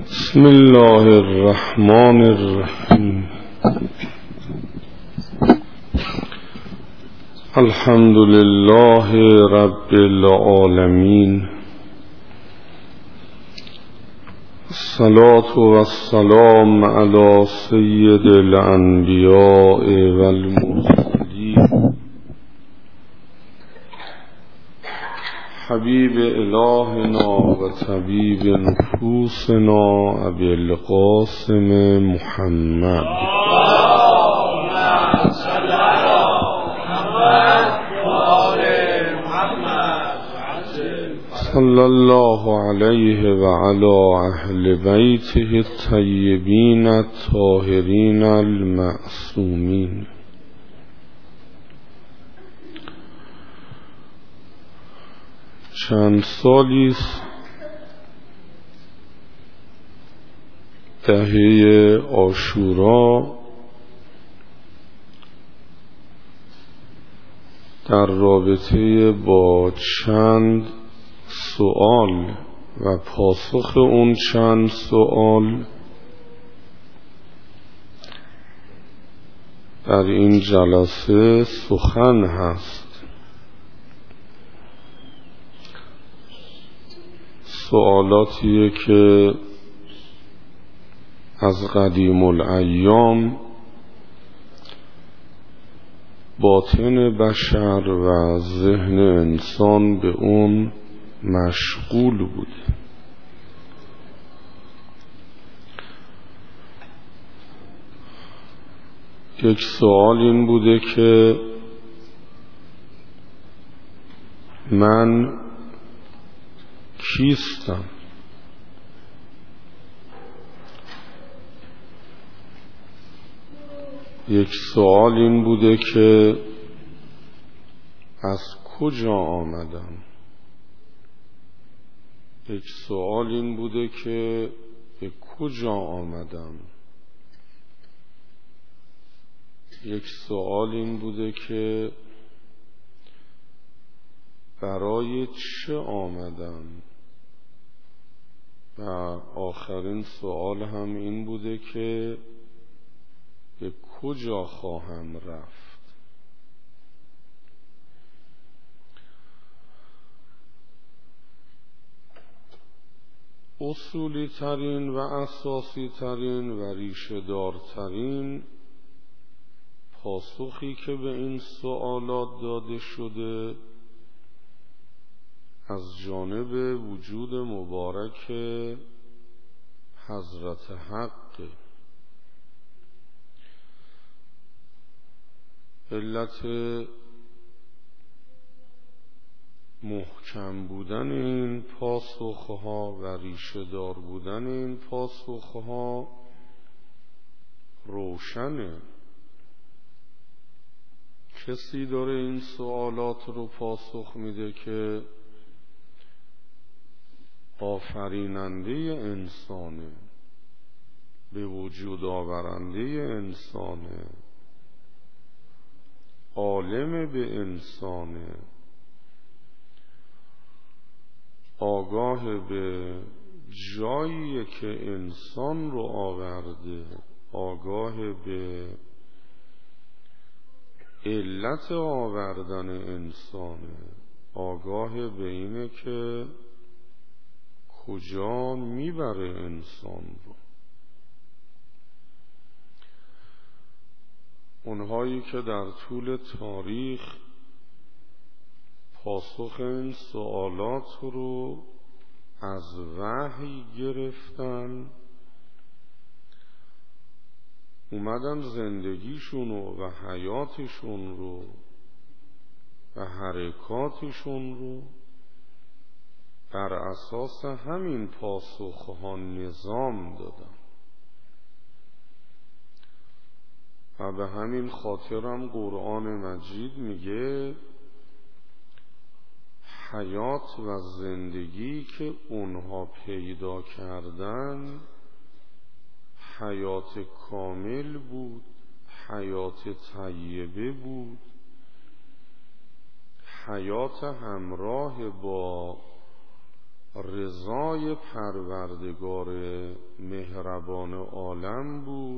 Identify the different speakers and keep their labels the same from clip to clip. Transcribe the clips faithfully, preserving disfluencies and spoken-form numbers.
Speaker 1: بسم الله الرحمن الرحیم. الحمد لله رب العالمین. الصلاة والسلام علی سید الانبیاء والمرسلین حبیب الهنا و طبیب نفوسنا ابی القاسم محمد صلی الله علیه و علی اهل بیته الطیبین الطاهرین المعصومین. چند سالیست دهه عاشورا در رابطه با چند سوال و پاسخ اون چند سوال در این جلسه سخن هست. سوالاتیه که از قدیم الایام باطن بشر و ذهن انسان به اون مشغول بود. یک سوال این بوده که من کیستم؟ یک سوال این بوده که از کجا آمدم؟ یک سوال این بوده که به کجا آمدم؟ یک سوال این بوده که برای چه آمدم؟ و آخرین سوال هم این بوده که به کجا خواهم رفت؟ اصولی ترین و اساسی ترین و ریشه دار ترین پاسخی که به این سوالات داده شده از جانب وجود مبارک حضرت حق. علت محکم بودن این پاسخها و ریشه دار بودن این پاسخها روشنه. کسی داره این سوالات رو پاسخ میده که آفریننده انسانه، به وجود آورنده انسانه، عالم به انسانه، آگاه به جایی که انسان رو آورده، آگاه به علت آوردن انسانه، آگاه به اینه که کجا میبره انسان رو. اونهایی که در طول تاریخ پاسخ این سوالات رو از وحی گرفتن، اومدن زندگیشون و حیاتشون رو و حرکاتشون رو بر اساس همین پاسخها نظام دادن. و به همین خاطرم قرآن مجید میگه حیات و زندگی که اونها پیدا کردن حیات کامل بود، حیات طیبه بود، حیات همراه با رضای پروردگار مهربان عالم بود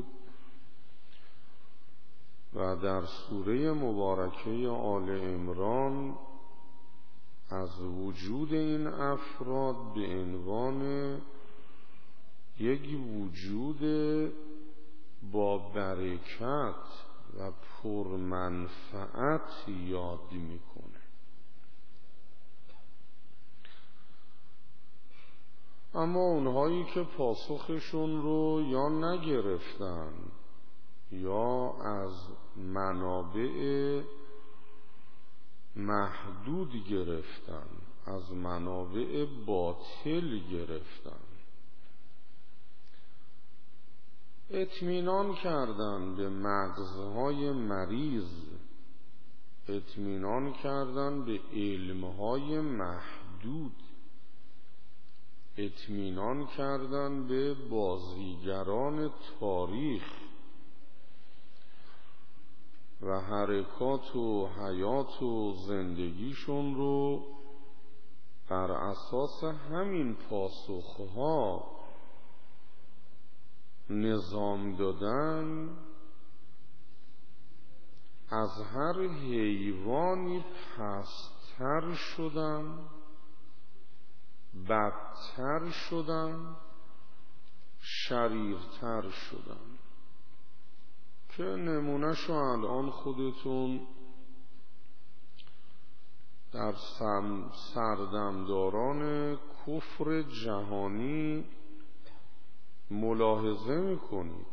Speaker 1: و در سوره مبارکه آل عمران از وجود این افراد به عنوان یک وجود با برکت و پرمنفعت یاد میکنه. اما اونهایی که پاسخشون رو یا نگرفتن یا از منابع محدود گرفتن، از منابع باطل گرفتن، اطمینان کردن به مغزهای مریض، اطمینان کردن به علمهای محدود، اطمینان کردن به بازیگران تاریخ و حرکات و حیات و زندگیشون رو بر اساس همین پاسخها نظام دادن، از هر حیوانی پست‌تر شدن، بدتر شدن، شریرتر شدن که نمونهشو الان خودتون در سردمداران کفر جهانی ملاحظه میکنید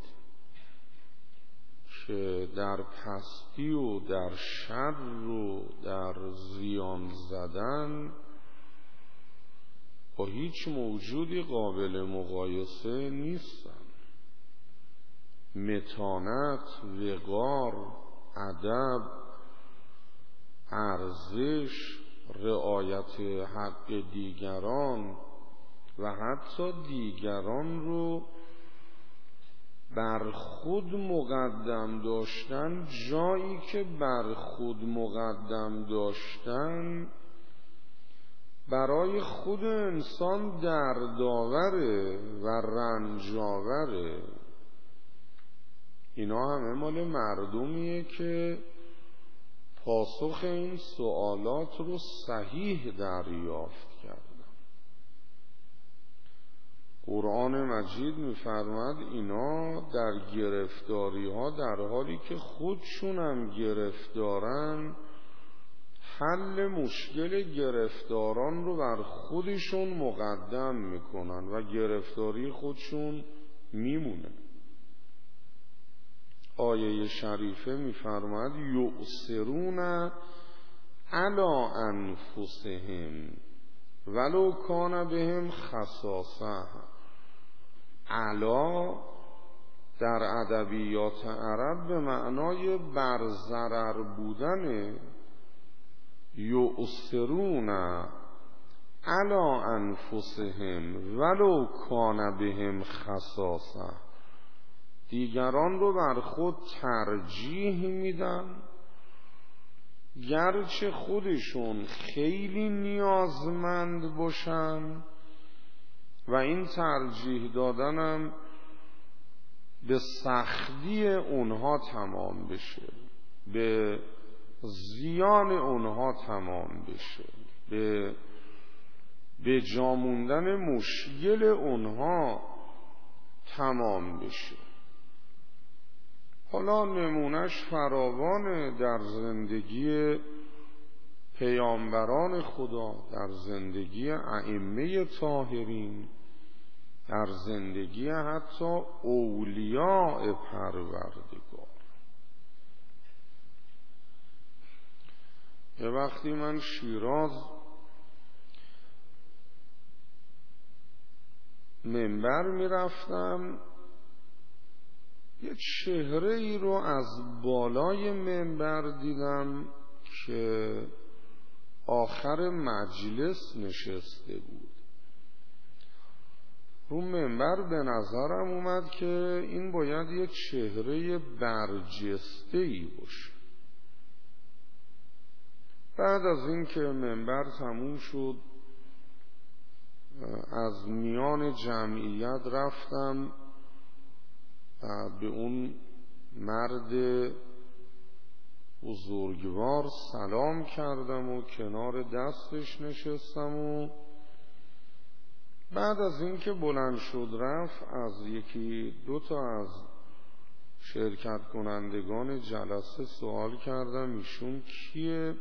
Speaker 1: که در پستی و در شر و در زیان زدن با هیچ موجودی قابل مقایسه نیستن. متانت، وقار، ادب، ارزش، رعایت حق دیگران و حتی دیگران رو بر خود مقدم داشتن، جایی که بر خود مقدم داشتن برای خود انسان دردآوره و رنجاوره. اینا همه مال مردمیه که پاسخ این سوالات رو صحیح دریافت کردن. قرآن مجید می‌فرماد اینا در گرفتاری ها در حالی که خودشون هم گرفتارن، حل مشکل گرفتاران رو بر خودشون مقدم میکنن و گرفتاری خودشون میمونه. آیه شریفه میفرماد یؤثرون علی انفسهم ولو کان بهم خصاصه. علا در ادبیات عرب به معنای برضرر بودنه. یؤثرون علی انفسهم ولو کان بهم خصاصه، دیگران رو بر خود ترجیح میدن گرچه خودشون خیلی نیازمند باشن و این ترجیح دادنم به سختی اونها تمام بشه، به زیان اونها تمام بشه، به به جا موندن مشکل اونها تمام بشه. حالا نمونش فراوانه در زندگی پیامبران خدا، در زندگی ائمه طاهرین، در زندگی حتی اولیاء پروردگار. یه وقتی من شیراز منبر می رفتم، یه چهره ای رو از بالای منبر دیدم که آخر مجلس نشسته بود. رو منبر به نظرم اومد که این باید یه چهره برجسته ای باشه. بعد از این که منبر تموم شد از میان جمعیت رفتم و به اون مرد بزرگوار سلام کردم و کنار دستش نشستم و بعد از اینکه بلند شد رفت از یکی دو تا از شرکت کنندگان جلسه سوال کردم ایشون کیه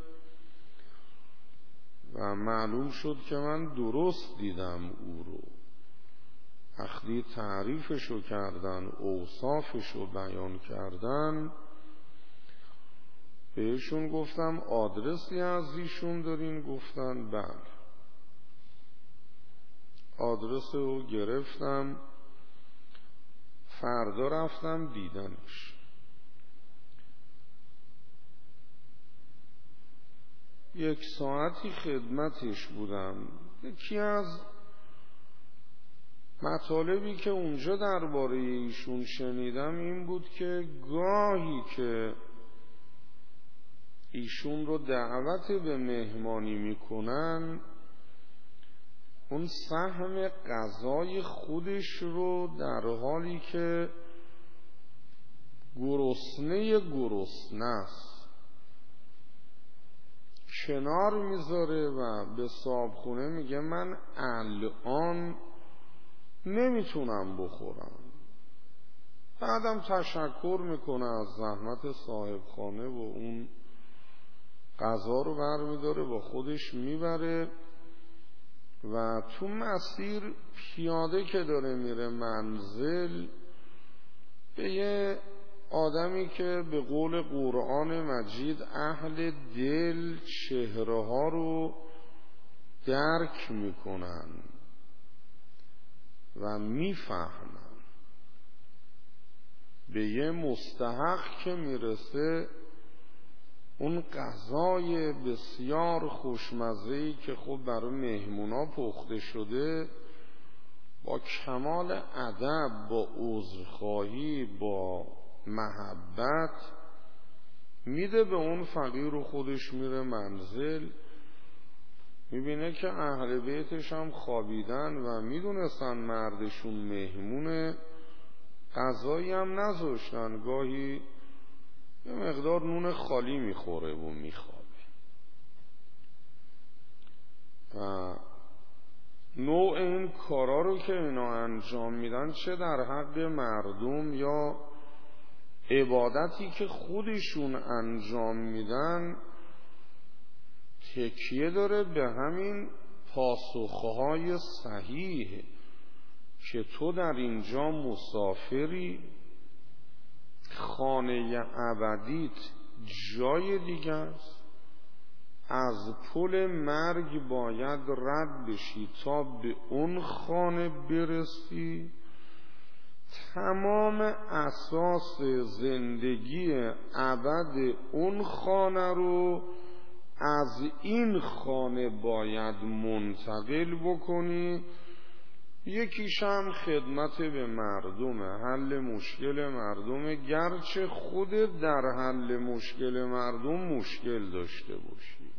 Speaker 1: و معلوم شد که من درست دیدم او رو. وقتی تعریفشو کردن، اوصافشو بیان کردن، بهشون گفتم آدرسی از ایشون دارین؟ گفتن بله. آدرس رو گرفتم، فردا رفتم دیدنش. یک ساعتی خدمتش بودم. یکی از مطالبی که اونجا درباره ایشون شنیدم این بود که گاهی که ایشون رو دعوت به مهمانی میکنن، اون سهم غذای خودش رو در حالی که گرسنه گرسنه است کنار میذاره و به صاحبخونه میگه من الان نمیتونم بخورم. بعدم تشکر میکنه از زحمت صاحبخانه و اون غذا رو برمیداره با خودش میبره و تو مسیر پیاده که داره میره منزل به یه آدمی که به قول قرآن مجید اهل دل چهره ها رو درک میکنن و میفهمن، به یه مستحق که میرسه اون غذای بسیار خوشمزه‌ای که خود برای مهمونا پخته شده با کمال ادب، با عذرخواهی، با محبت میده به اون فقیر و خودش میره منزل. میبینه که اهل بیتش هم خوابیدن و میدونستن مردشون مهمونه، غذایی هم نذاشتن، گاهی یه مقدار نون خالی میخوره و میخوابه. و نوع این کارا رو که اینا انجام میدن، چه در حق مردم یا عبادتی که خودشون انجام میدن، تکیه داره به همین پاسخهای صحیح که تو در اینجا مسافری، خانه ابدیت جای دیگه است، از پل مرگ باید رد بشی تا به اون خانه برسی. تمام اساس زندگی ابد اون خانه رو از این خانه باید منتقل بکنی. یکیش هم خدمت به مردم، حل مشکل مردم، گرچه خودت در حل مشکل مردم مشکل داشته باشی.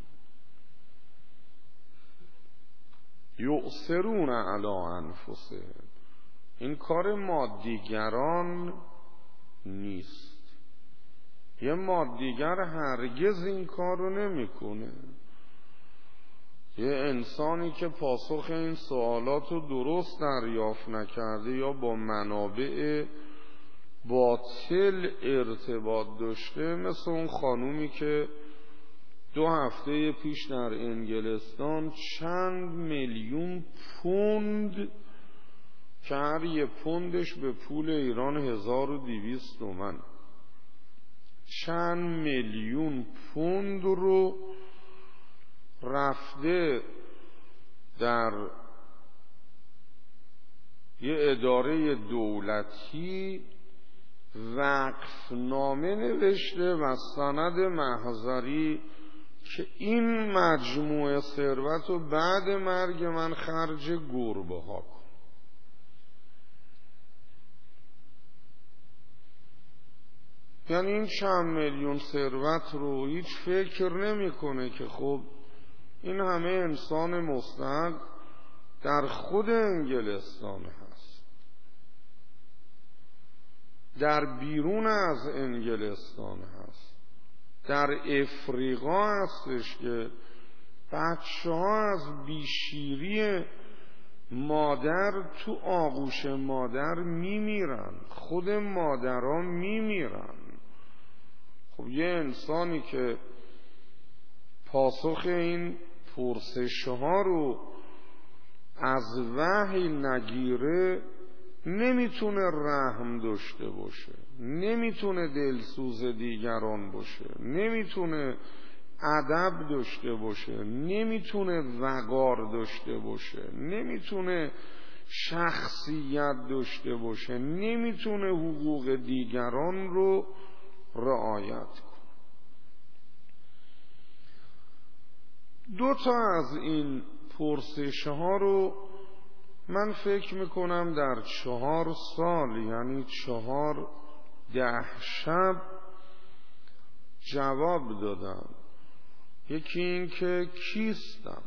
Speaker 1: یؤثرون علی انفسهم، این کار مادیگران نیست. یه مادیگر هرگز این کار رو نمیکنه. یه انسانی که پاسخ این سوالات رو درست دریافت نکرده یا با منابع باطل ارتباط داشته، مثل اون خانومی که دو هفته پیش در انگلستان چند میلیون پوند، که هر یه پوندش به پول ایران هزار و دویست تومن، چند میلیون پوند رو رفته در یه اداره دولتی وقف نامه نوشته و سند محضری که این مجموعه ثروت رو بعد مرگ من خرج گربه ها کن. یعنی این چند میلیون ثروت رو هیچ فکر نمیکنه که خب این همه انسان مستحق در خود انگلستان هست، در بیرون از انگلستان هست، در افریقا هستش که بچه ها از بیشیری مادر تو آغوش مادر میمیرن، خود مادرها میمیرن. خب یه انسانی که پاسخ این پرسش ها رو از وحی نگیره نمیتونه رحم داشته باشه، نمیتونه دلسوز دیگران باشه، نمیتونه ادب داشته باشه، نمیتونه وقار داشته باشه، نمیتونه شخصیت داشته باشه، نمیتونه حقوق دیگران رو رعایت کنه. دو تا از این پرسش ها رو من فکر میکنم در چهار سال، یعنی چهار ده شب جواب دادم. یکی این که کیستم.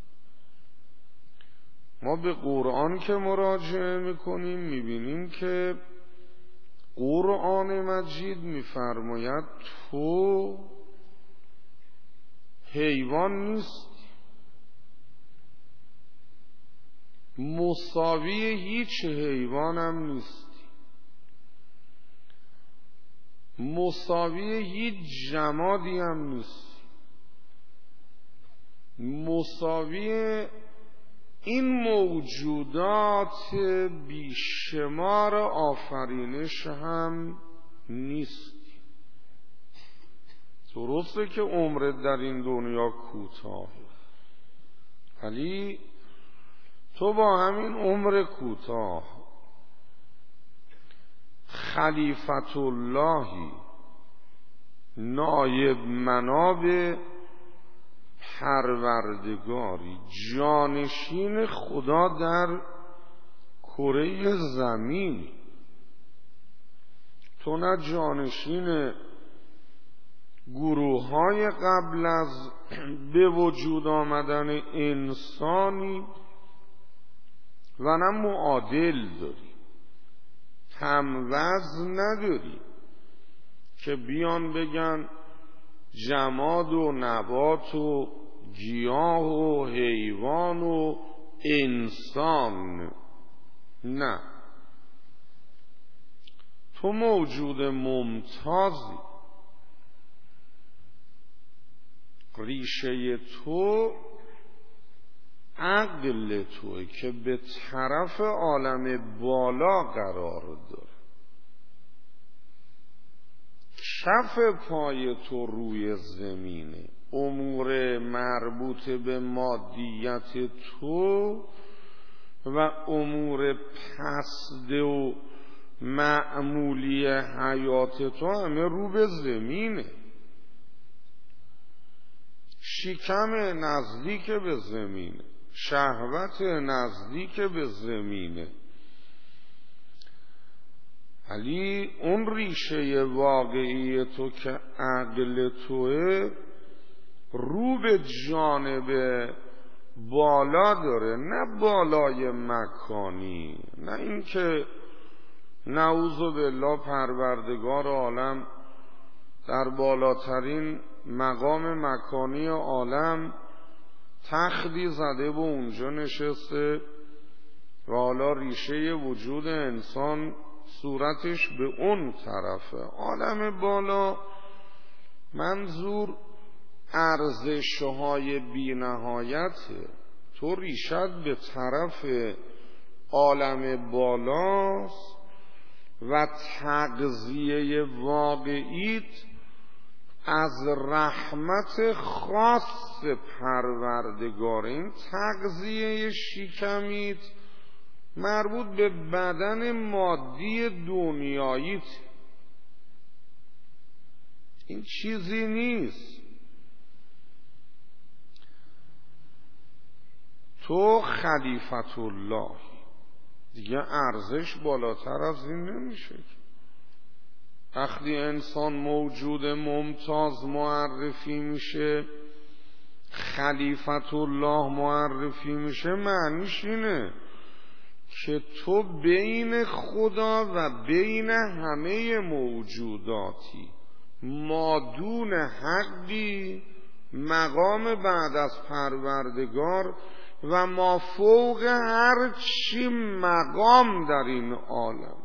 Speaker 1: ما به قرآن که مراجعه میکنیم میبینیم که قرآن مجید میفرماید تو حیوان نیستی، مساوی هیچ حیوانم نیستی، مساوی هیچ جمادی هم نیستی، مساوی این موجودات بیشمار آفرینش هم نیستی. درسته که عمرت در این دنیا کوتاهه، ولی تو با همین عمر کوتاه خلیفت اللهی، نایب مناب پروردگاری، جانشین خدا در کره زمین. تو نه جانشین گروه های قبل از به وجود آمدن انسانی و نه معادل داری، هم وزن نداری که بیان بگن جماد و نبات و گیاه و حیوان و انسان. نه، تو موجود ممتازی. ریشه تو عقل توه که به طرف عالم بالا قرار داره. کف پای تو روی زمینه. امور مربوط به مادیت تو و امور پست و معمولی حیات تو همه رو به زمینه. شکم نزدیک به زمینه، شهوت نزدیک به زمینه، ولی اون ریشه واقعی تو که عقل توه رو به جانب بالا داره، نه بالای مکانی. نه اینکه نعوذ بالله پروردگار عالم در بالاترین مقام مکانی عالم تختی زده و اونجا نشسته و حالا ریشه وجود انسان صورتش به اون طرفه. عالم بالا منظور ارزش‌های بی‌نهایته. تو ریشت به طرف عالم بالاست و تغذیه واقعیت از رحمت خاص پروردگار. این تغذیه شکمیت مربوط به بدن مادی دنیاییت، این چیزی نیست. تو خلیفت الله، دیگه ارزش بالاتر از این نمیشه. وقتی انسان موجود ممتاز معرفی میشه، خلیفت الله معرفی میشه معنیش اینه که تو بین خدا و بین همه موجوداتی مادون حقی، مقام بعد از پروردگار و ما فوق هر چی مقام در این عالم.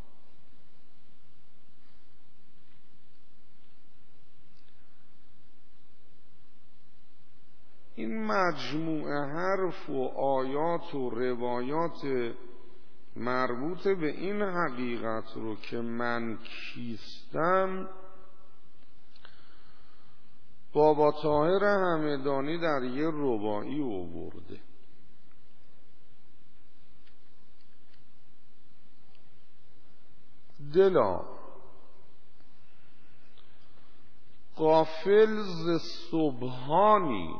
Speaker 1: این مجموعه حرف و آیات و روایات مربوط به این حقیقت رو که من کیستم بابا طاهر همدانی در یه رباعی آورده. دلا غافل ز سبحانی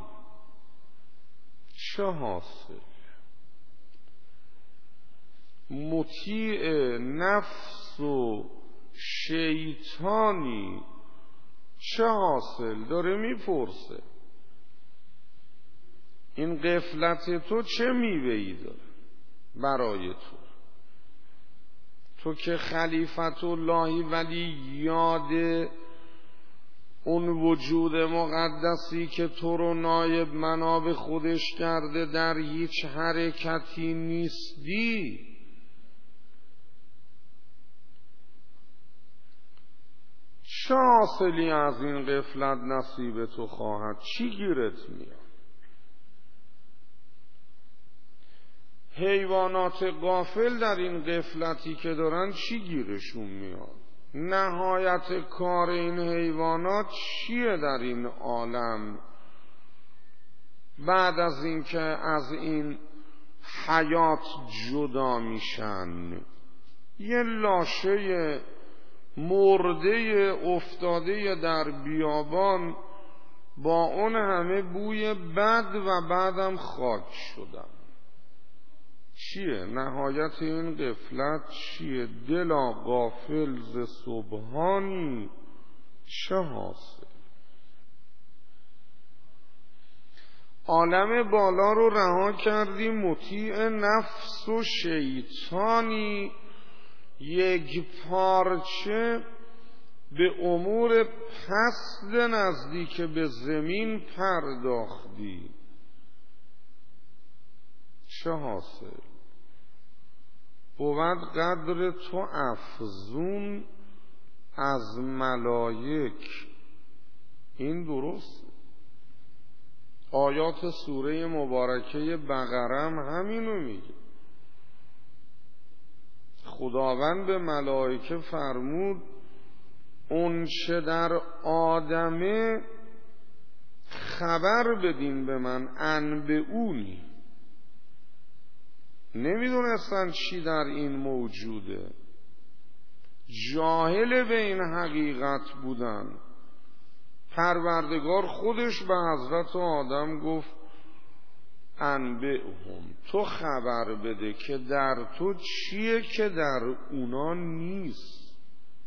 Speaker 1: چه حاصل، مطیع نفس و شیطانی چه حاصل؟ داره میپرسه این غفلت تو چه میوه‌ای داره برای تو؟ تو که خلیفت اللهی ولی یاد اون وجود مقدسی که تو رو نایب مناب خودش کرده در هیچ حرکتی نیستی، چه حاصلی از این غفلت نصیب تو خواهد؟ چی گیرت میاد؟ حیوانات غافل در این غفلتی که دارن چی گیرشون میاد؟ نهایت کار این حیوانات چیه در این عالم بعد از این که از این حیات جدا میشن؟ یه لاشه مرده افتاده در بیابان با اون همه بوی بد و بعدم خاک شدن. چیه نهایت این غفلت؟ چیه؟ دلا غافل ز سبحانی چه حاصل؟ عالم بالا رو رها کردی، مطیع نفس و شیطانی، یک پارچه به امور پست نزدیک به زمین پرداختی، چه حاصل؟ بود قدر تو افزون از ملائک. این درست. آیات سوره مبارکه بقره هم همینو میگه. خداوند به ملائکه فرمود اون چه در آدمه خبر بدین به من، انبئونی. نمیدونستن چی در این موجوده، جاهل به این حقیقت بودن. پروردگار خودش به حضرت آدم گفت انبئهم، تو خبر بده که در تو چیه که در اونا نیست.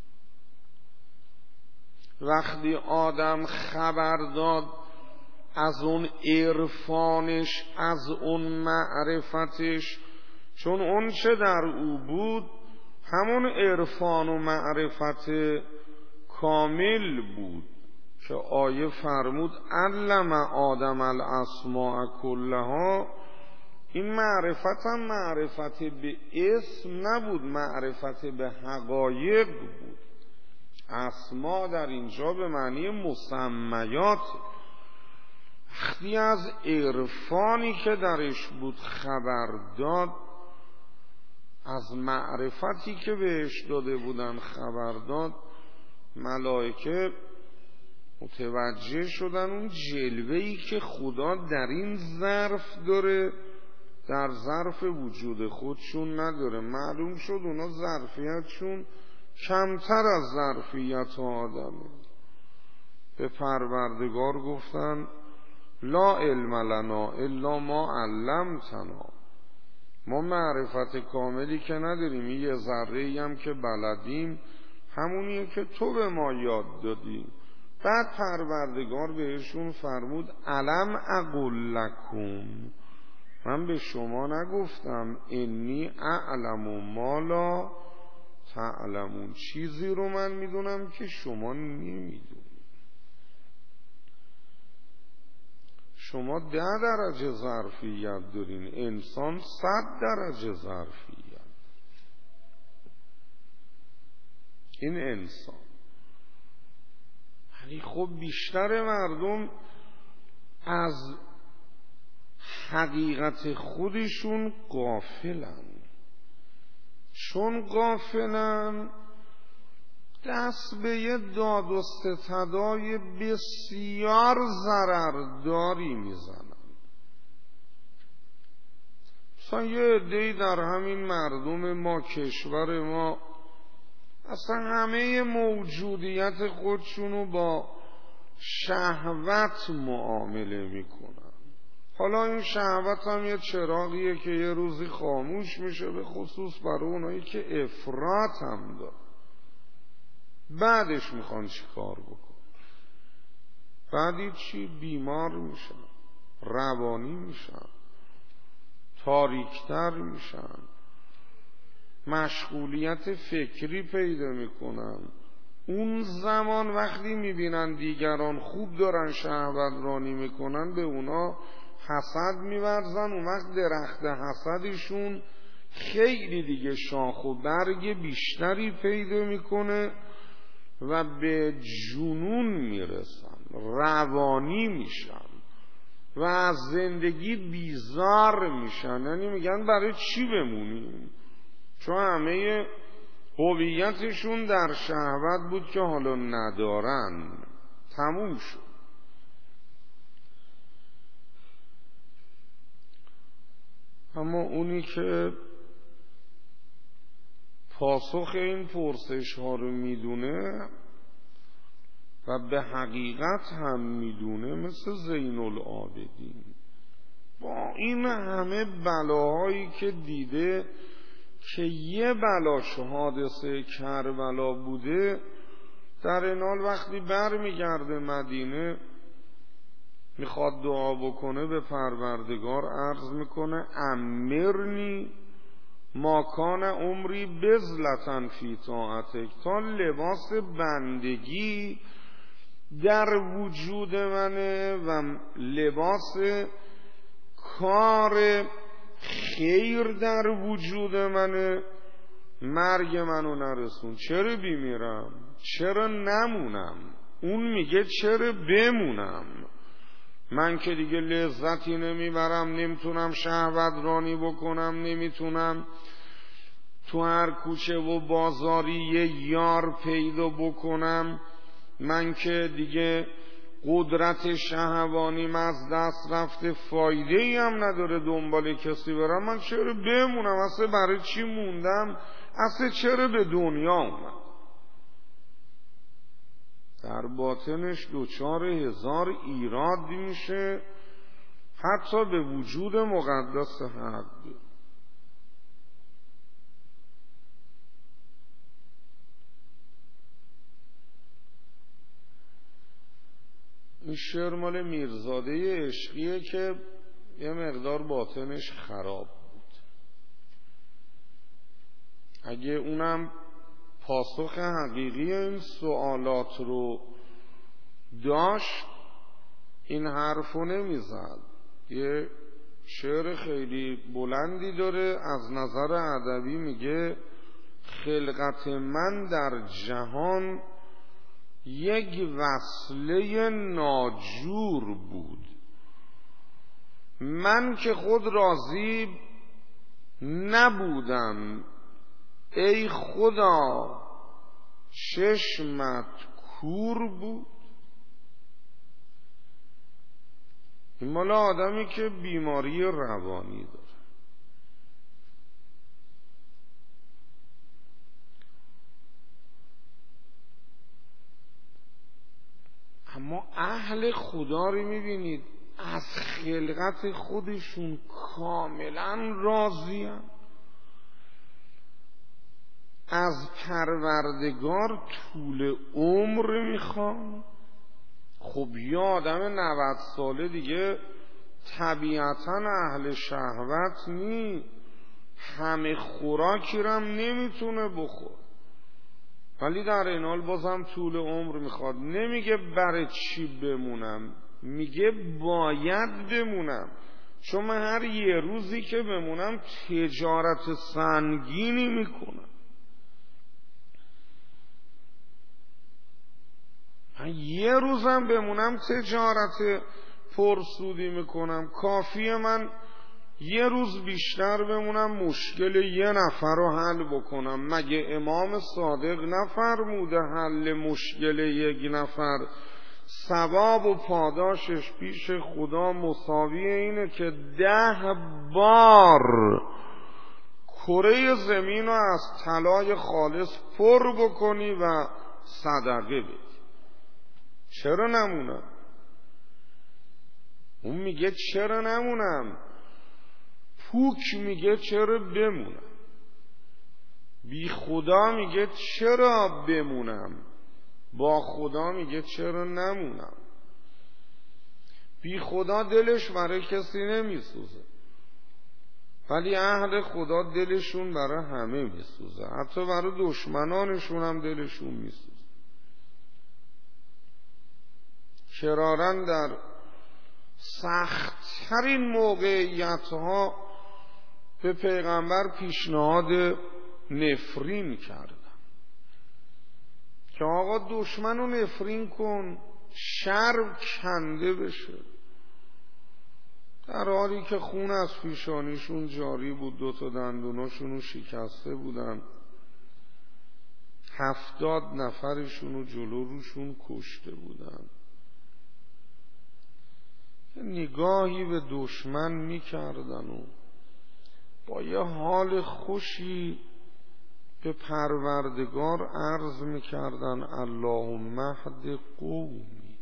Speaker 1: وقتی آدم خبر داد از اون عرفانش، از اون معرفتش، چون اون چه در او بود همون عرفان و معرفت کامل بود که آیه فرمود علم آدم الاسماء کلها. این معرفت هم معرفت به اسم نبود، معرفت به حقایق بود. اسما در اینجا به معنی مسمیات. وقتی از عرفانی که درش بود خبر داد، از معرفتی که بهش داده بودن خبر داد، ملائکه متوجه شدن اون جلوه‌ای که خدا در این ظرف داره در ظرف وجود خودشون نداره. معلوم شد اونا ظرفیتشون کمتر از ظرفیت آدمه. به پروردگار گفتن لا علم لنا الا ما علمتنا، ما معرفت کاملی که نداریم، یه ذره‌ای هم که بلدیم همونیه که تو به ما یاد دادی. بعد پروردگار بهشون فرمود الم اقل لکم، من به شما نگفتم انی اعلم ما لا تعلمون، چیزی رو من میدونم که شما نمیدونید. شما ده درجه ظرفیت دارین، انسان صد درجه ظرفیت. این انسان، ولی خب بیشتر مردم از حقیقت خودشون غافلن. چون غافلن دست به یه داد و ستدای بسیار ضررداری میزنن. مثلا یه عده‌ای در همین مردم ما، کشور ما، اصلا همه موجودیت خودشونو با شهوت معامله میکنن. حالا این شهوت هم یه چراغیه که یه روزی خاموش میشه، به خصوص برای اونایی که افراط هم داره. بعدش میخوان چی کار بکن؟ بعدی چی؟ بیمار میشن، روانی میشن، تاریکتر میشن، مشغولیت فکری پیدا میکنن. اون زمان وقتی میبینن دیگران خوب دارن شهوت رانی میکنن، به اونا حسد میورزن. اون وقت درخت حسدشون خیلی دیگه شاخ و برگ بیشتری پیدا میکنه و به جنون میرسن، روانی میشن و از زندگی بیزار میشن. یعنی میگن برای چی بمونیم؟ چون همه هویتشون در شهوت بود که حالا ندارن، تموم شد. اما اونی که پاسخ این پرسش ها رو میدونه و به حقیقت هم میدونه، مثل زین العابدین، با این همه بلاهایی که دیده که یه بلاش حادثه کربلا بوده، در این حال وقتی بر میگرده مدینه میخواد دعا بکنه به پروردگار، عرض میکنه امرنی ما کان عمری بذلتن فی طاعتک، تا لباس بندگی در وجود منه و لباس کار خیر در وجود منه، مرگ منو نرسون. چرا بیمیرم؟ چرا نمونم؟ اون میگه چرا بمونم؟ من که دیگه لذتی نمیبرم، نمیتونم شهوت رانی بکنم، نمیتونم تو هر کوچه و بازاری یه یار پیدا بکنم، من که دیگه قدرت شهوانیم از دست رفته، فایده ای هم نداره دنبال کسی برم، من چرا بمونم؟ اصلا برای چی موندم؟ اصلا چرا به دنیا اومد؟ در باطنش دوچار هزار ایراد میشه، حتی به وجود مقدس حق. این شعر مال میرزاده عشقیه که یه مقدار باطنش خراب بود. اگه اونم پاسخ حقیقی این سوالات رو داشت، این حرفو نمیزد. یه شعر خیلی بلندی داره، از نظر ادبی میگه خلقت من در جهان یک وصله ناجور بود، من که خود راضی نبودم ای خدا چشمت کور بود. این مال آدمی که بیماری روانی داره. اما اهل خدا رو میبینید از خلقت خودشون کاملا راضی‌اند، از پروردگار طول عمر میخوان، خب یه آدم نود ساله دیگه طبیعتا اهل شهوت نی، همه خوراکی رم نمیتونه بخور، ولی در این حال بازم طول عمر میخواد. نمیگه برای چی بمونم، میگه باید بمونم، چون من هر یه روزی که بمونم تجارت سنگینی میکنم. من یه روزم بمونم تجارت پرسودی میکنم. کافیه من یه روز بیشتر بمونم مشکل یه نفر رو حل بکنم. مگه امام صادق نفرموده حل مشکل یک نفر ثواب و پاداشش پیش خدا مساوی اینه که ده بار کره زمین رو از طلای خالص پر بکنی و صدقه بدی؟ چرا نمونم؟ اون میگه چرا نمونم، پوک میگه چرا بمونم، بی خدا میگه چرا بمونم، با خدا میگه چرا نمونم. بی خدا دلش برای کسی نمیسوزه، ولی اهل خدا دلشون برای همه میسوزه، حتی برای دشمنانشون هم دلشون میسوزه. کرارن در سخت‌ترین موقعیت‌ها به پیغمبر پیشنهاد نفرین کردن که آقا دشمن رو نفرین کن، شر کنده بشه، در حالی که خون از پیشانیشون جاری بود، دو تا دندوناشون رو شکسته بودن، هفتاد نفرشون رو جلو روشون کشته بودن. نگاهی به دشمن میکردن و با یه حال خوشی به پروردگار عرض میکردن اللهم اهد قومی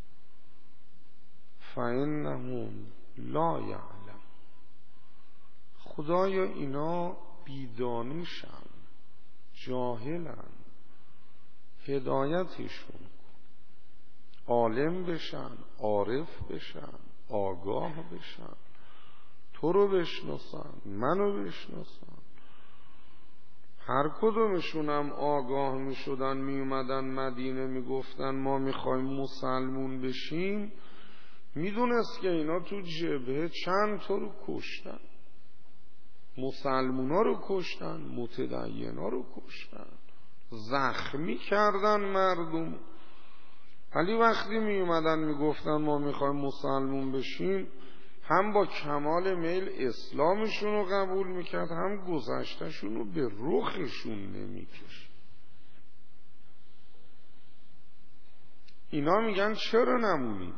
Speaker 1: فانهم لا یعلم. خدایا اینا بیدانشن، جاهلن، هدایتشون، عالم بشن، عارف بشن، آگاه بشن، تو رو بشناسن، منو بشناسن. هر کدومشونم آگاه می شدن، می اومدن مدینه می گفتن ما می خوایم مسلمون بشیم، می دونست که اینا تو جبهه چند تا رو کشتن، مسلمونا رو کشتن، متدینا رو کشتن، زخمی کردن مردم. ولی وقتی می اومدن می گفتن ما می خوایم مسلمون بشیم، هم با کمال میل اسلامشون رو قبول میکرد، هم گذشتهشون رو به رخشون نمیکشد. اینا میگن چرا نمونیم،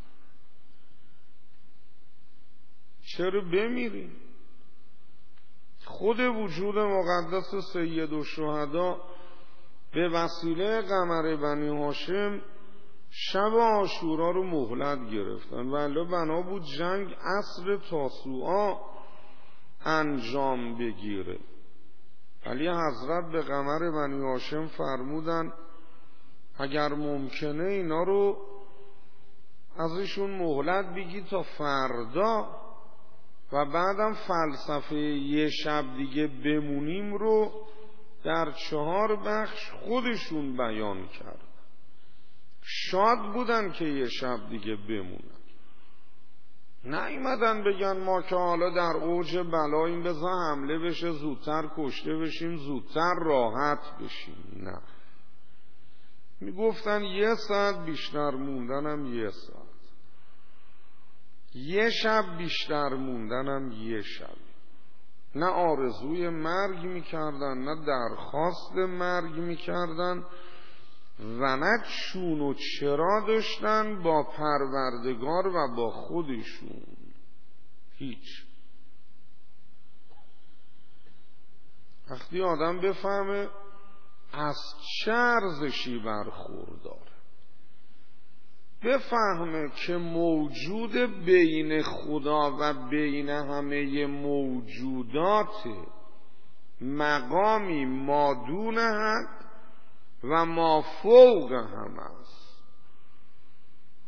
Speaker 1: چرا بمیریم؟ خود وجود مقدس سید الشهدا به وسیله قمر بنی هاشم شب عاشورا رو مهلت گرفتن، ولی بنا بود جنگ عصر تاسوعا انجام بگیره، ولی حضرت به قمر بنی هاشم فرمودن اگر ممکنه اینا رو ازشون مهلت بگی تا فردا و بعدم فلسفه یه شب دیگه بمونیم رو در چهار بخش خودشون بیان کرد. شاد بودن که یه شب دیگه بمونن، نیومدن بگن ما که حالا در اوج بلاییم بذار حمله بشه زودتر کشته بشیم زودتر راحت بشیم. نه، میگفتن یه ساعت بیشتر موندنم یه ساعت، یه شب بیشتر موندنم یه شب. نه آرزوی مرگ میکردن، نه درخواست مرگ میکردن و نه چون و چرا داشتن با پروردگار و با خودشون، هیچ. وقتی آدم بفهمه از چه ارزشی برخورداره، بفهمه که موجود بین خدا و بین همه موجودات مقامی مادون حد و ما فوق هم است،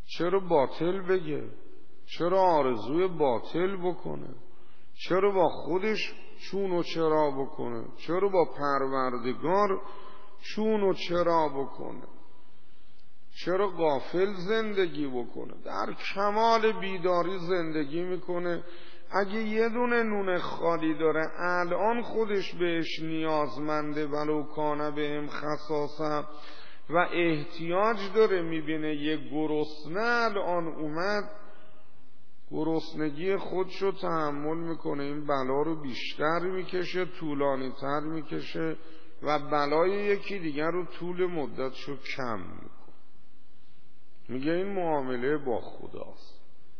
Speaker 1: چرا باطل بگه؟ چرا آرزوی باطل بکنه؟ چرا با خودش چون و چرا بکنه؟ چرا با پروردگار چون و چرا بکنه؟ چرا غافل زندگی بکنه؟ در کمال بیداری زندگی میکنه. اگه یه دونه نون خالی داره الان خودش بهش نیازمنده، ولو کانه بهم خصاصه، و احتیاج داره، میبینه یه گرسنه الان اومد، گرسنگی خودشو تحمل میکنه، این بلا رو بیشتر میکشه، طولانی تر میکشه و بلای یکی دیگر رو طول مدتشو کم میکنه. میگه این معامله با خداست،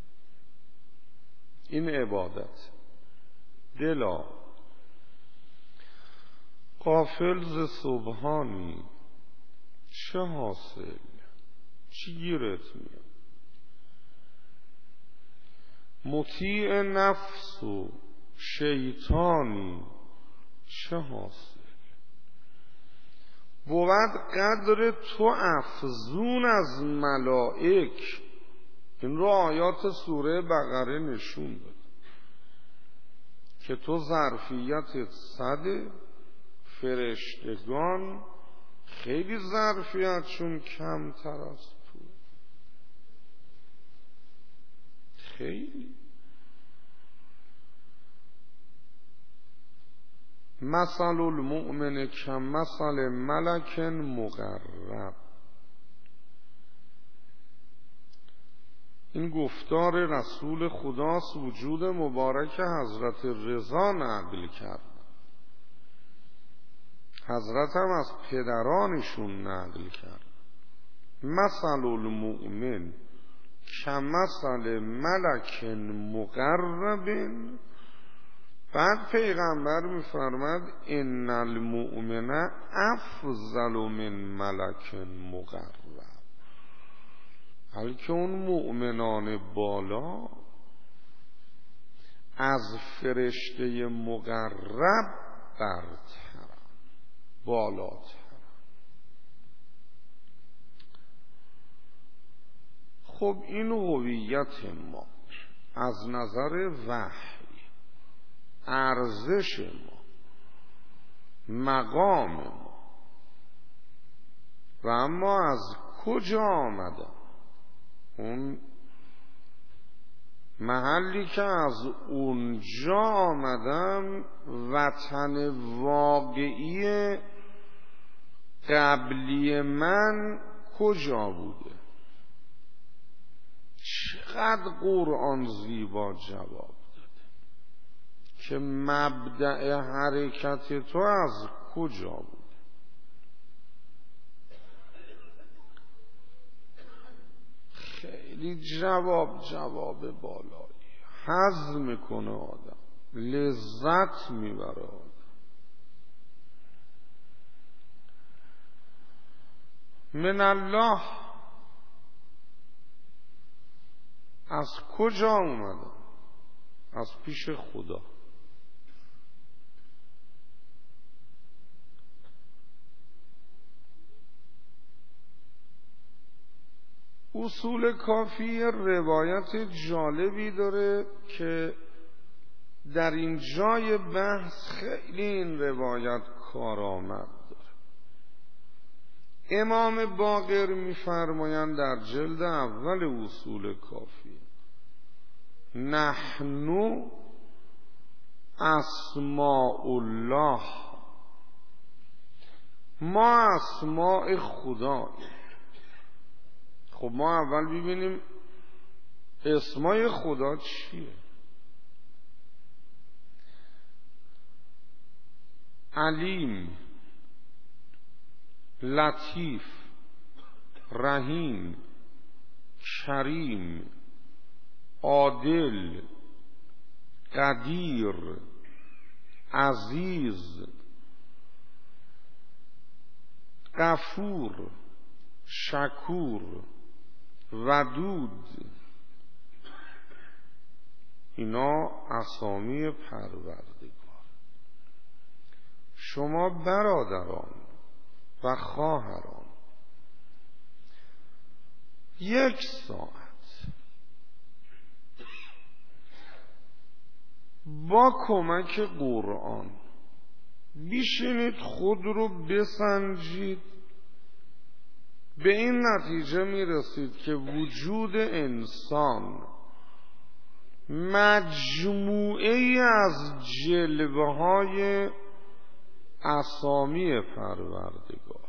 Speaker 1: این عبادت. دلا غافل ز سبحانی چه حاصل؟ چی گیرت میاد؟ مطیع نفس و شیطانی چه حاصل؟ بود قدر تو افزون از ملائک. این رو آیات سوره بقره نشون داد که تو ظرفیتت صده، فرشتگان خیلی ظرفیتشون کمتر از تو، خیلی. مثل المؤمن کمثل ملک مقرب. این گفتار رسول خداست، وجود مبارک حضرت رضا نقل کرد. حضرت هم از پدرانشون نقل کرد. مثل المؤمن کمثل ملک مقرب. بعد پیغمبر می‌فرماد ان المؤمن افضل من ملک مقرب. بلکه اون مؤمنان بالا از فرشته مقرب برتر، بالاتر. خب این هویت ما از نظر وحی، ارزش ما، مقام ما، و اما از کجا آمده؟ اون محلی که از اونجا آمدم وطن واقعی قبلی من کجا بوده؟ چقدر قرآن زیبا جواب داده که مبدأ حرکت تو از کجا بوده. خیلی جواب جواب بالایی، هضم میکنه آدم، لذت میبره آدم. من الله از کجا اومده؟ از پیش خدا. اصول کافی روایت جالبی داره که در این جای بحث خیلی این روایت کارآمد داره. امام باقر می‌فرمایند در جلد اول اصول کافی: نحنو اسماء الله. ما اسماء خداییم. خب ما اول ببینیم اسمای خدا چیه. علیم، لطیف، رحیم، کریم، عادل، قدیر، عزیز، غفور، شکور، ودود. اینا اسامی پروردگار. شما برادران و خواهران یک ساعت با کمک قرآن بیشینید خود رو بسنجید، به این نتیجه میرسید که وجود انسان مجموعه ای از جلوه های اسامی پروردگار.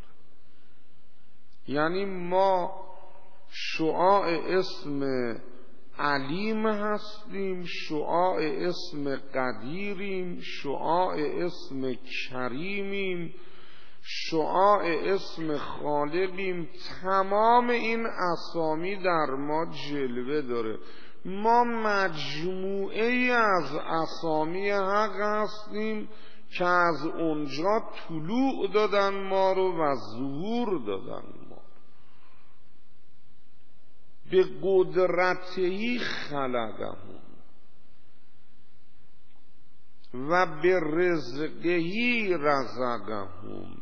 Speaker 1: یعنی ما شعاع اسم علیم هستیم، شعاع اسم قدیریم، شعاع اسم کریمیم، شعاع اسم خالقیم. تمام این اسامی در ما جلوه داره. ما مجموعه ای از اسامی حق هستیم که از اونجا طلوع دادن ما رو و ظهور دادن ما. به قدرتی خلقهم و به رزقهی رزقهم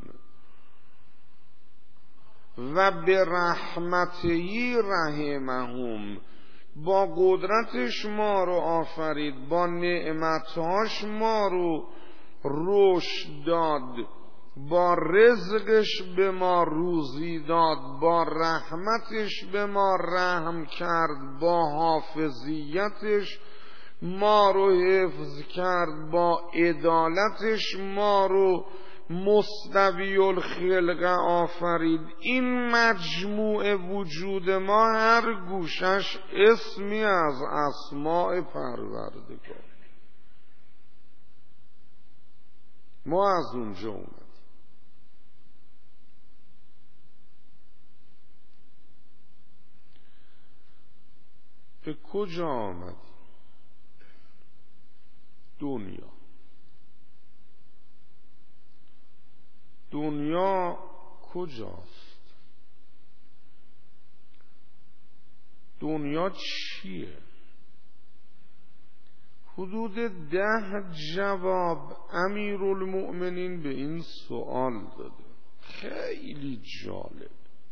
Speaker 1: و به رحمتی رحمهم. با قدرتش ما رو آفرید، با نعمتهاش ما رو رشد داد، با رزقش به ما روزی داد، با رحمتش به ما رحم کرد، با حافظیتش ما رو حفظ کرد، با عدالتش ما رو مستوی الخلق آفرید. این مجموعه وجود ما هر گوشش اسمی از اسماء پروردگار. ما از اونجا اومدیم. به کجا آمدیم؟ دنیا. دنیا کجاست؟ دنیا چیه؟ حدود ده جواب امیرالمؤمنین به این سوال داده. خیلی جالب.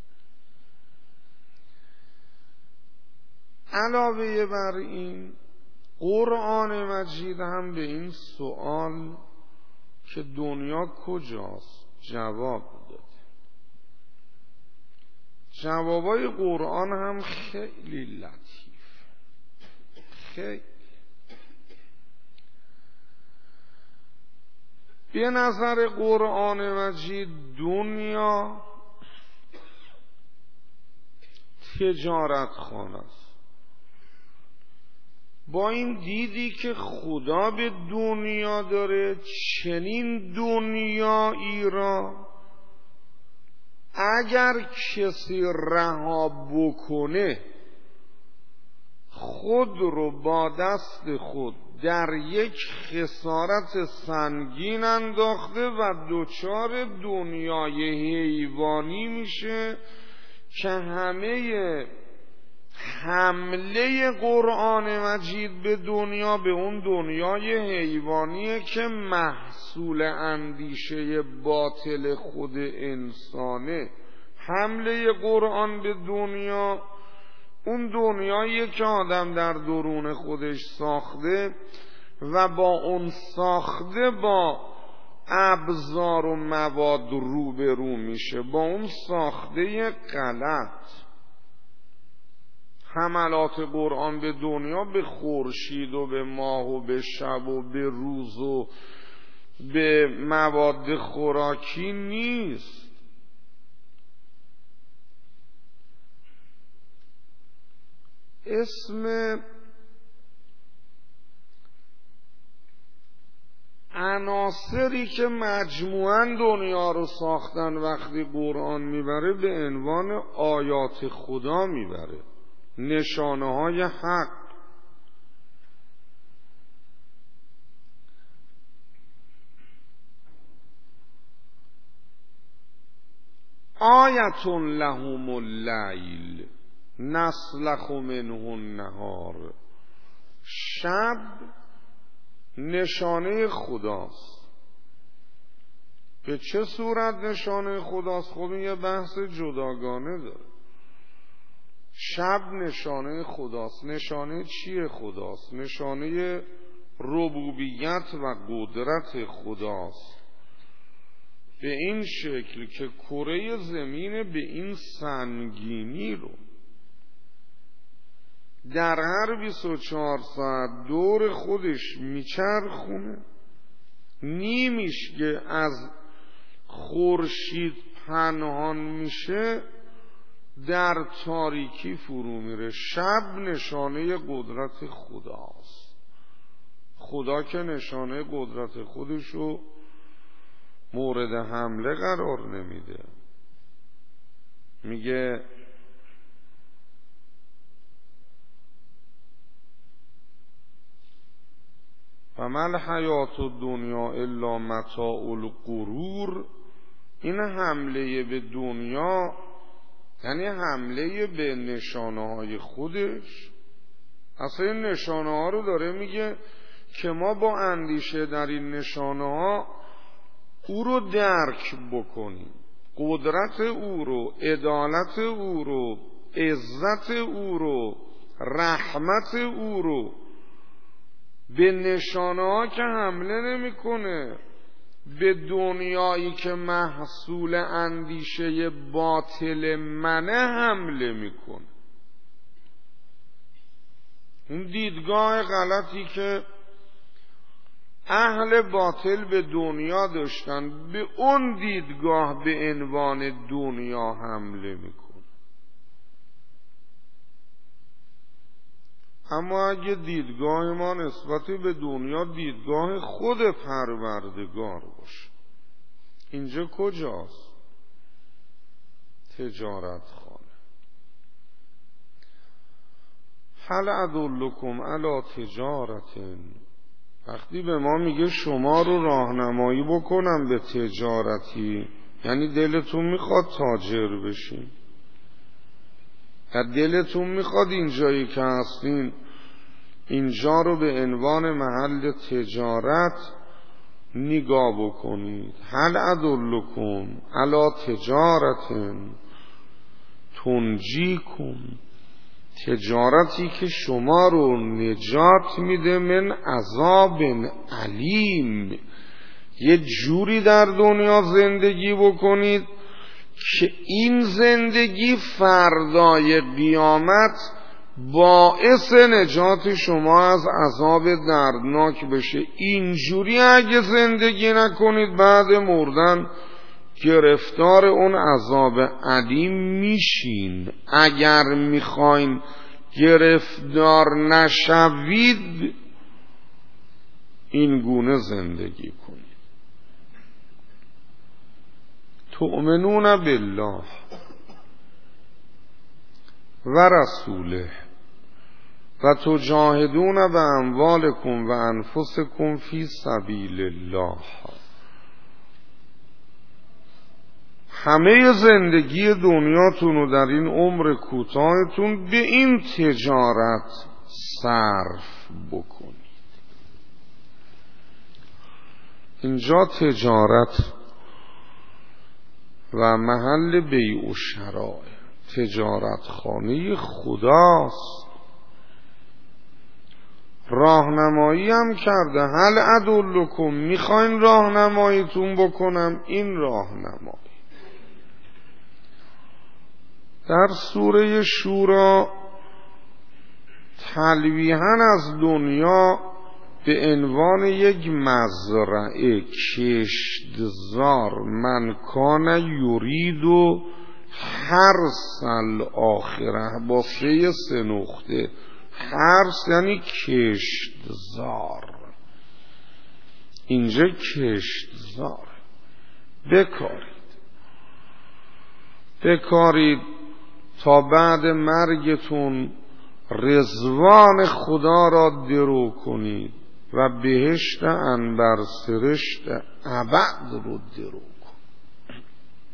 Speaker 1: علاوه بر این قرآن مجید هم به این سوال که دنیا کجاست جواب داده. جوابای قرآن هم خیلی لطیف، خیلی. به نظر قرآن مجید دنیا تجارت خانه است. با این دیدی که خدا به دنیا داره، چنین دنیایی را اگر کسی رها بکنه، خود رو با دست خود در یک خسارت سنگین انداخته و دچار دنیای حیوانی میشه که همه حمله قرآن مجید به دنیا به اون دنیای حیوانیه که محصول اندیشه باطل خود انسانه. حمله قرآن به دنیا اون دنیاییه که آدم در درون خودش ساخته و با اون ساخته با ابزار و مواد روبرو میشه، با اون ساخته غلط. حملات قرآن به دنیا به خورشید و به ماه و به شب و به روز و به مواد خوراکی نیست. اسم عناصری که مجموعاً دنیا رو ساختن وقتی قرآن میبره به عنوان آیات خدا میبره، نشانه های حق. آیت لهم اللیل نسلخ منه النهار. شب نشانه خداست. به چه صورت نشانه خداست؟ خب این یه بحث جداگانه داره. شب نشانه خداست. نشانه چیه خداست؟ نشانه ربوبیت و قدرت خداست، به این شکل که کره زمین به این سنگینی رو در هر بیست و چهار ساعت دور خودش میچرخونه، نیمیش که از خورشید پنهان میشه در تاریکی فرو میره. شب نشانه قدرت خداست. خدا که نشانه قدرت خودشو مورد حمله قرار نمیده. میگه و مل حیات الدنیا الا متاع الغرور. این حمله به دنیا یعنی حمله به نشانه های خودش. اصلا این نشانه ها رو داره میگه که ما با اندیشه در این نشانه ها او رو درک بکنیم، قدرت او رو، عدالت او رو، عزت او رو، رحمت او رو. به نشانه ها که حمله نمیکنه، به دنیایی که محصول اندیشه باطل منه حمله میکنه. این دیدگاه غلطی که اهل باطل به دنیا داشتن، به اون دیدگاه به عنوان دنیا حمله میکنه. اما اگه دیدگاه ما نسبت به دنیا دیدگاه خود پروردگار باشه، اینجا کجاست؟ تجارت خانه. هل ادلکم علی تجارت. وقتی به ما میگه شما رو راهنمایی بکنم به تجارتی، یعنی دلتون میخواد تاجر بشین، دلتون میخواد اینجایی که هستین اینجا رو به عنوان محل تجارت نگاه بکنید. هل ادلکم علی تجارت تنجیکم. تجارتی که شما رو نجات میده من عذاب علیم. یه جوری در دنیا زندگی بکنید که این زندگی فردای قیامت باعث نجات شما از عذاب دردناک بشه. اینجوری اگه زندگی نکنید بعد مردن گرفتار اون عذاب علیم میشین. اگر میخواین گرفتار نشوید این گونه زندگی کنید. تؤمنون بالله و رسوله و تجاهدون به اموالکم و انفسکم فی سبیل الله. همه زندگی دنیاتون رو در این عمر کوتاهتون به این تجارت صرف بکنید. اینجا تجارت و محل بیع و شراء، تجارت خانه خداست. راهنمایی هم کرده. هل ادلکم، میخواین راهنماییتون بکنم؟ این راهنمایی در سوره شورا تلویحاً از دنیا به عنوان یک مزرعه کشتزار من کان یورید و حرث الاخره با سه سه نقطه. حرث یعنی کشتزار، اینجا کشتزار. بکارید بکارید تا بعد مرگتون رضوان خدا را درو کنید و بهشت عنبر سرشت ابد رو درو کنید.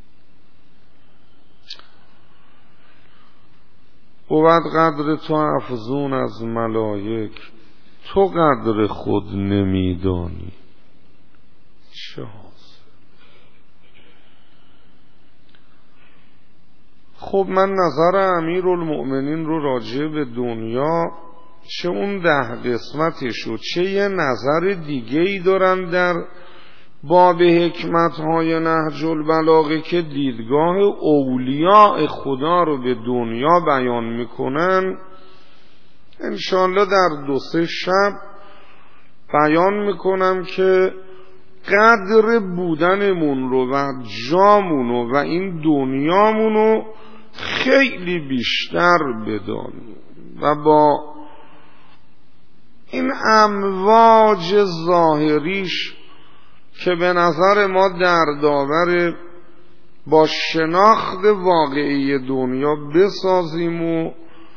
Speaker 1: بود قدر تو افزون از ملائک، تو قدر خود نمیدانی. چه خب من نظر امیرالمؤمنین رو راجع به دنیا، چه اون ده قسمتش و چه یه نظر دیگه ای دارن در باب حکمت‌های نهج البلاغه که دیدگاه اولیاء خدا رو به دنیا بیان میکنن، انشاءالله در دو سه شب بیان میکنم که قدر بودنمون رو و جامون رو و این دنیامون رو خیلی بیشتر بدانیم و با این امواج ظاهریش که به نظر ما در داور با شناخت واقعی دنیا بسازیم و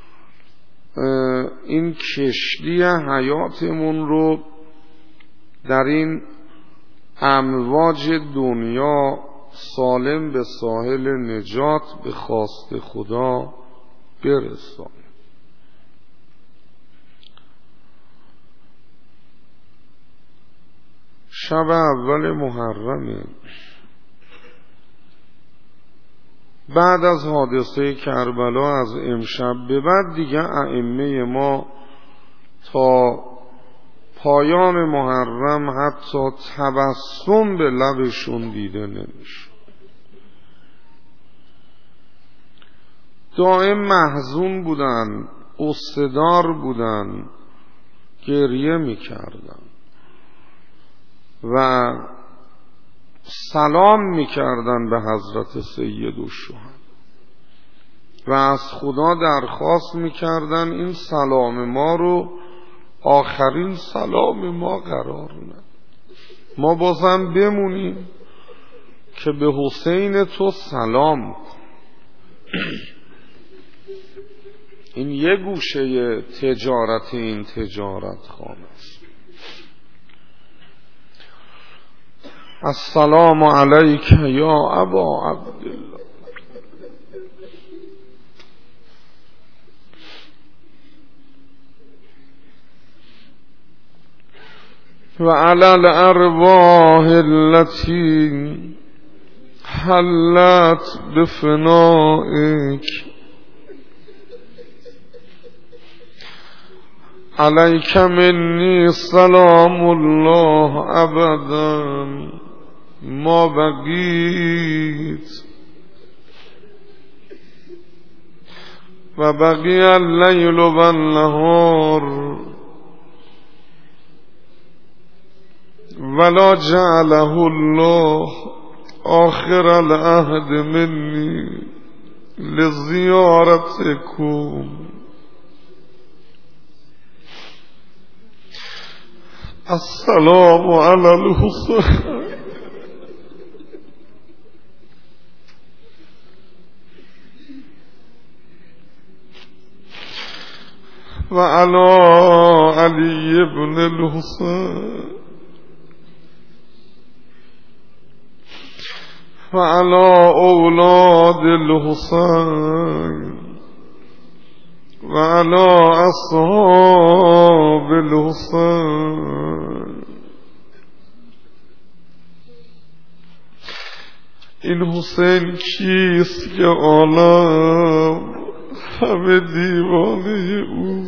Speaker 1: این کشتی حیاتمون رو در این امواج دنیا سالم به ساحل نجات به خواست خدا برسانیم. شب اول محرمه، بعد از حادثه کربلا از امشب به بعد دیگه ائمه ما تا پایان محرم حتی تبسم به لبشون دیده نمیشه. دائم محزون بودن، غصه‌دار بودن، گریه میکردن و سلام میکردن به حضرت سید الشهدا و از خدا درخواست میکردن این سلام ما رو آخرین سلام ما قرار ندید، ما بازم بمونیم که به حسین تو سلام کن. این یه گوشه تجارت این تجارت خانه است. السلام علیک یا ابا عبدالله. و علی الارواح التي حلت بفنائک علیک منی سلام الله ابدا ما بقیت و بقی اللیل و النهار ولا جعله الله آخر العهد منی لزیارتکم. السلام علی الحسین و علی علی ابن الحسین و علی اولاد الحسین و علی اصحاب الحسین. این حسین کیست که عالم همه دیوانه او؟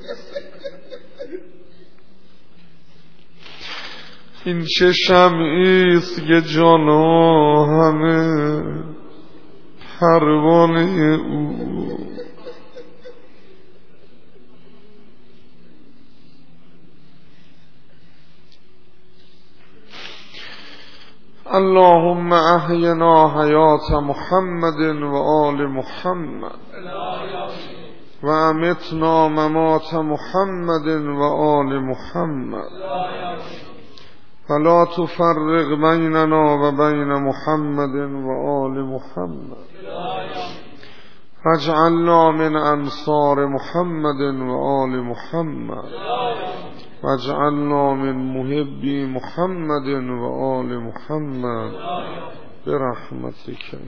Speaker 1: این چه شمعیست که جانا همه پروانه او؟ اللهم احینا حیات محمد و آل محمد و امتنا ممات محمد و آل محمد فلا تفرق بیننا و بین محمد و آل محمد واجعلنا من انصار محمد و آل محمد واجعلنا من محبی محمد و آل محمد برحمتک یا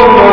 Speaker 2: الله